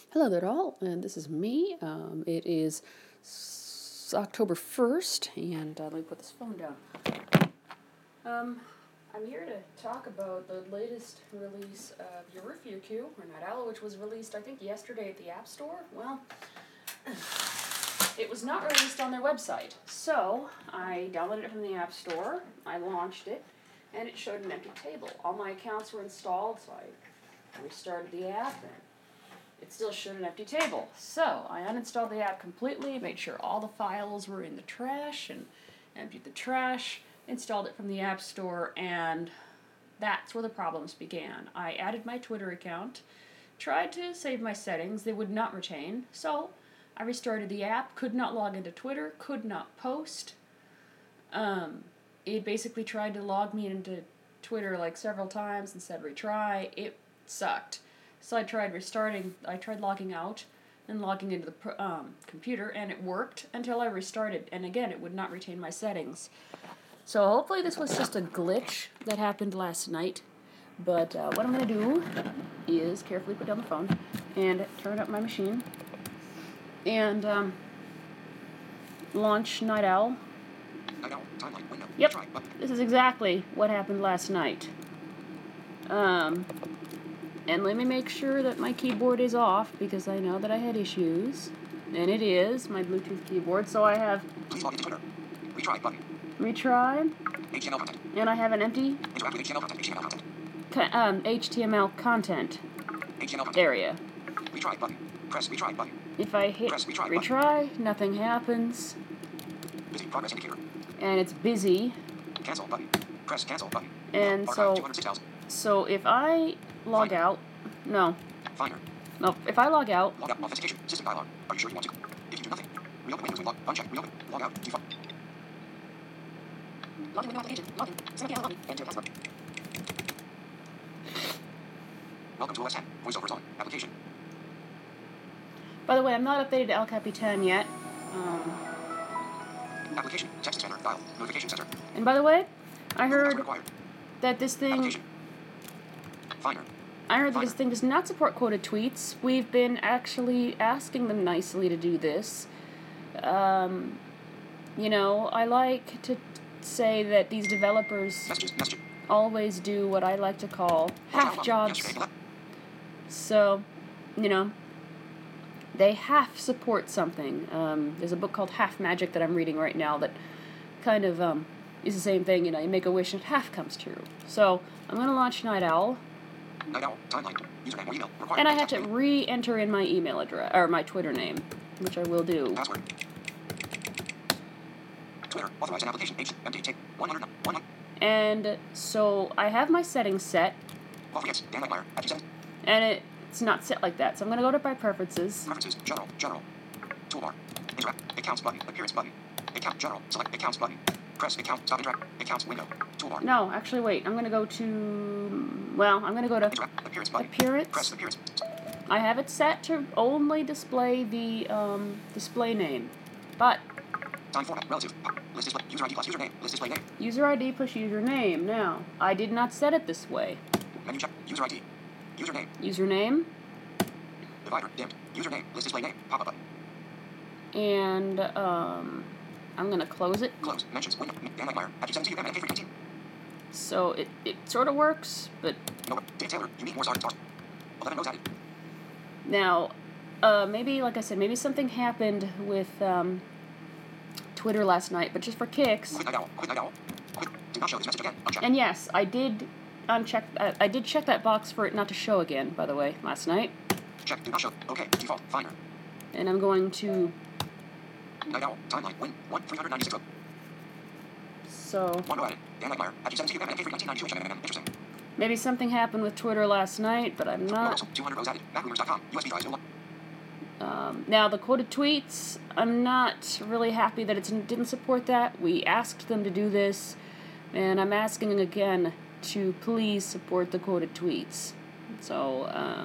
Hello there all, and this is me. It is October 1st, and let me put this phone down. I'm here to talk about the latest release of Eurofeuq, or Night Owl, which was released, I think, yesterday at the App Store. Well, it was not released on their website, so I downloaded it from the App Store, I launched it, and it showed an empty table. All my accounts were installed, so I restarted the app, and it still showed an empty table. So I uninstalled the app completely, made sure all the files were in the trash, and emptied the trash, installed it from the App Store, and that's where the problems began. I added my Twitter account, tried to save my settings, they would not retain, so I restarted the app, could not log into Twitter, could not post. It basically tried to log me into Twitter like several times and said retry. It sucked. So I tried logging out and logging into the computer, and it worked until I restarted, and again, it would not retain my settings. So hopefully this was just a glitch that happened last night, but what I'm going to do is carefully put down the phone and turn up my machine and launch Night Owl. Yep, this is exactly what happened last night. And let me make sure that my keyboard is off, because I know that I had issues. And it is, my Bluetooth keyboard, so I have Please log into Twitter. Retry button. retry, HTML content. and I have an empty Interact with HTML content. HTML content HTML content. area. Retry button. Press retry button. If I hit Press retry retry, nothing happens, Busy progress indicator. and it's busy. Cancel button. Press cancel button. And Archive so, 206,000. so if I log Finder. out, no, Finder. if I log out, Log out. Authentication. System dialog. Are you sure you want to? If you do nothing, reopen Windows with log. Uncheck. Reopen. Log out. Default. Login with no application. Login. Second login. Enter password. Welcome to OS 10. VoiceOver on. Application. by the way, I'm not updated to El Capitan yet. Application. Text center. Dial. Notification center. And by the way, I Google heard password required. that this thing Application. Finder. this thing does not support quoted tweets. We've been actually asking them nicely to do this. I like to say that these developers Messages. always do what I like to call half jobs. So, they half support something. There's a book called Half Magic that I'm reading right now that kind of is the same thing. You make a wish and half comes true. So I'm going to launch Night Owl. Night Owl. Timeline. Username or email. Required. And I have to re-enter in my email address, or my Twitter name, which I will do. Password. Twitter. Authorize an application. Empty. Take 100. And so I have my settings set, Off yes. Dan Lightmeyer. At 2 seconds. and it's not set like that. So I'm going to go to my preferences. Preferences. General. Toolbar. Interact. Accounts button. Appearance button. Account. General. Select accounts button. Press account. Stop interact. Accounts window. Toolbar. No, actually, wait. I'm going to go to... Well, I'm going to go to Interact. Appearance button. Appearance. Press appearance. I have it set to only display the display name. But Time format. Relative. List display. User ID plus username. List display name. user ID plus username. Now, I did not set it this way. Menu check. User ID. Username. Username. Divider. Dimmed. Username. List display name. Pop-up button. And I'm going to close it. Close. Mentions. Window. Dan Lightmeyer. At 2 seconds. K 318. So it sort of works, but No. Dave Taylor. You meet more Zard. 11 notes added. now, maybe, like I said, maybe something happened with Twitter last night, but just for kicks. Quit Night Owl. Quit Night Owl. Quit. Do not show this message again. Uncheck. And yes, I did uncheck. I did check that box for it not to show again, by the way, last night. Check. Do not show. Okay. Default. Finder. And I'm going to. Night Owl. Timeline. Win. 396 vote. So 1 row added. Dan Lightmeyer. At 2 K 319. Interesting. maybe something happened with Twitter last night, but I'm not. 200 rows added. MacRumors.com. USB drives. Now the quoted tweets, I'm not really happy that it didn't support that. We asked them to do this, and I'm asking again to please support the quoted tweets. So,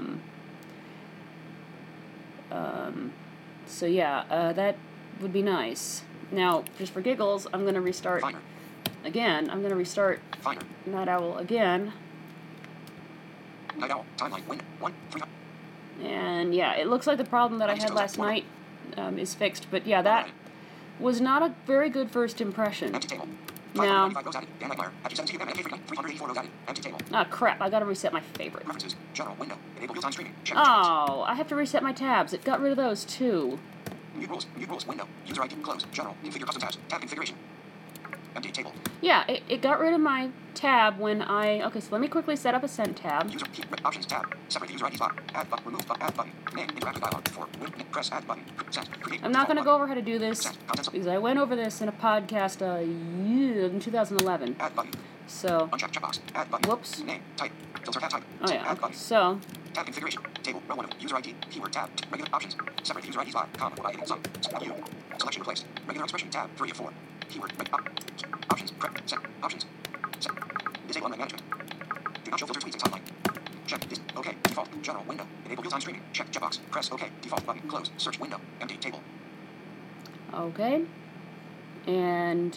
that would be nice. Now, just for giggles, I'm going to restart Finder. again. I'm going to restart Finder. Night Owl again. Night Owl. Timeline. Win. 1. 3. And yeah, it looks like the problem that I had last night is fixed. But yeah, that was not a very good first impression. Empty table. Now, 595 rows added. Dan Nightmare. At 17 MK 384 rows added. Empty table. ah crap, I gotta reset my favorite. Preferences. General window. Enable real-time streaming. Check. Oh, I have to reset my tabs. It got rid of those too. Mute rules. Mute rules. Window. User ID. Close. General. Configure custom tabs. Tab configuration. Empty table. Yeah, it got rid of my tab when I... Okay, so let me quickly set up a sent tab. User key. Options tab. Separate the user ID spot. Add button. Remove button. Add button. Name. Interactive dialog. For. Press add button. Send. Create. I'm not going to go over how to do this Send. Contents. because I went over this in a podcast in 2011. Add button. So, Uncheck checkbox. Add button. whoops. Name. Type. Filter tab type. Oh yeah, Add okay. button. So, Tab configuration. Table. Row 1 of user ID. Keyword tab. Regular options. Separate the user ID spot. Comma. By hitting some. U. Selection replaced. Regular expression tab. 3 of 4. Keyword. Options. Set. Options. Set. Disable online management. Do not show filter tweets and timeline. Check. OK. Default. General window. Enable real-time streaming. Check. Checkbox. Press OK. Default button. Close. Search window. Empty table. okay. And,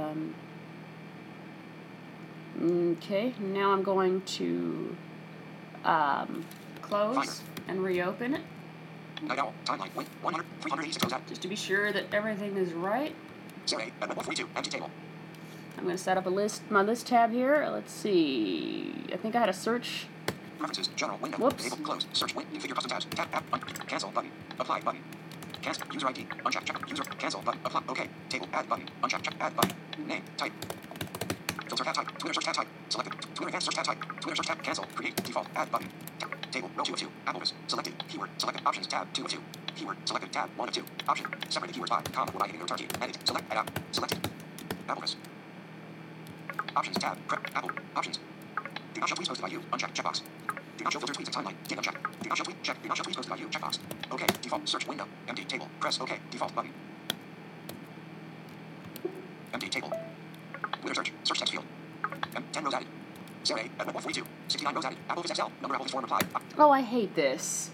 okay, now I'm going to, close and reopen it Night owl. Timeline. Win. 100. 386 rows added. just to be sure that everything is right. 08. 142. Empty table. I'm going to set up my list tab here. Let's see. I think I had a search. Preferences. General window. Whoops. Enable. Close. Search. Configure custom tabs. Tab. App. Cancel button. Apply button. Cancel. User ID. Uncheck. Check. User. Cancel button. Apply. OK. Table. Add button. Uncheck. Check. Add button. Name. Type. Filter tab type. Twitter search tab type. Selected. Twitter advanced search tab type. Twitter search tab. Cancel. Create. Default. Add button. Table. Row 2 of 2. Applevis. Selected. Keyword. Selected. Options. Tab 2 of 2. Keyword. Selected. Tab 1 of 2. Option. Separate the keyword by comma by hitting the return key. Edit. Select. Add app. Selected. Applevis. Options. Tab. Prep. Apple. Options. Do not show tweets posted by you. Uncheck. Checkbox. Do not show filter tweets and timeline. Dig uncheck. Do not show tweet. Check. Do not show tweets posted by you. Checkbox. OK. Default. Search window. Empty table. Press OK. Default button. Empty table. Twitter search. Search text field. 10 rows added. Sarah, 142. 69 rows added. Applevis XL. Number Applevis form reply. Oh, I hate this.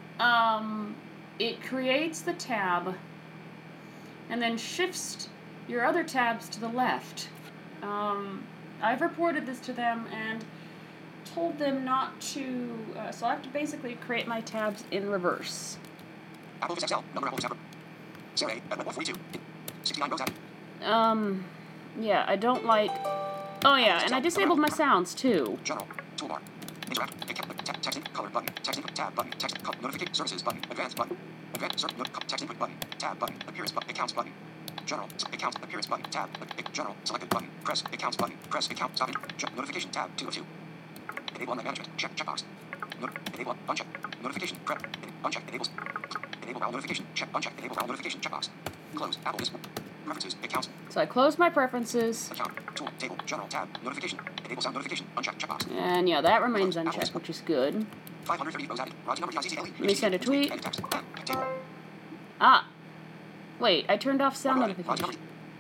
It creates the tab and then shifts your other tabs to the left. I've reported this to them and told them not to, so I have to basically create my tabs in reverse. Applevis XL. Number Applevis ever. Sarah, 142. 69 rows added. Yeah, I don't like... Oh yeah, and I disabled my sounds too. General. Toolbar. Interact. Text input. Color button. Text input. Tab button. Text. Notification. Services button. Advanced button. Advanced. Text input button. Tab button. Appearance button. Accounts button. General. Accounts. Appearance button. Tab. General. Selected button. Press. Accounts button. Press. Account. Stop. Notification. Tab 2 of 2. Enable online management. Check. Checkbox. Enable. Uncheck. Notification. Prep. Uncheck. Enables. Enable route notification. Check. Uncheck. Enable route notification. Checkbox. Close. Apple list. Preferences. Accounts. So I closed my preferences. Account. Tool. Table. General. Tab. Notification. Enable sound notification. Uncheck. Checkbox. And yeah, that remains unchecked, which is good. 530 rows added. Roger number Let me send a tweet. Edit text. Table. Ah! Wait, I turned off sound notification.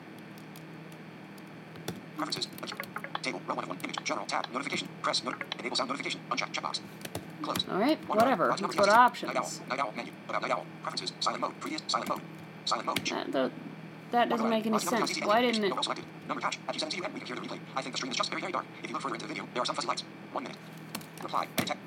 Preferences. Table. Row 1 of 1. Image. General. Tab. Notification. Press. Enable sound notification. Uncheck. Checkbox. Close. Alright, whatever. Let's go to options. Night owl. Menu. About night owl. Preferences. Silent mode. Previous. Silent mode. Silent mode. That doesn't make any sense. Why didn't it... Number patch. At 17 we can hear the replay. I think the stream is just very, very dark. If you look further into the video, there are some fuzzy lights. 1 minute. Reply. Edit text.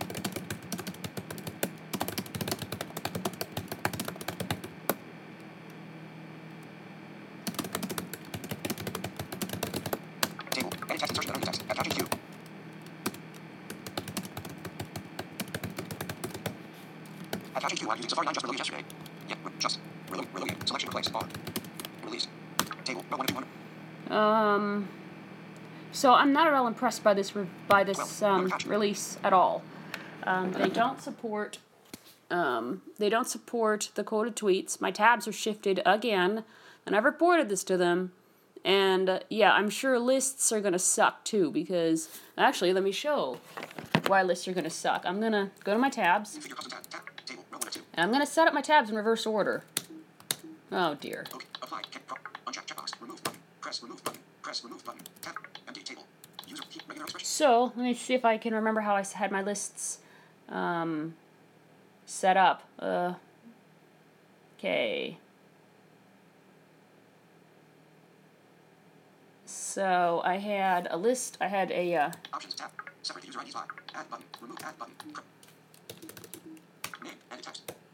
Table. Edit text insertion. Edit text. Attaching queue. Attaching queue. I'm using Safari 9 just released yesterday. Yeah, just reloading. Selection replace. On. Release. Table. Row 1 of 200. So I'm not at all impressed by this release at all. They don't support the coded tweets. My tabs are shifted again, and I've reported this to them. And yeah, I'm sure lists are gonna suck too, because actually, let me show why lists are gonna suck. I'm gonna go to my tabs, and I'm gonna set up my tabs in reverse order. Oh dear. Okay. Apply. Uncheck. Checkbox. Remove button. Press. Remove button. Press. Remove button. Tap. Empty table. User key. Regular expression. So let me see if I can remember how I had my lists set up. Okay. So I had a list. I had a Options tab. Separate the user ID slot. Add button. Remove add button. Edit text.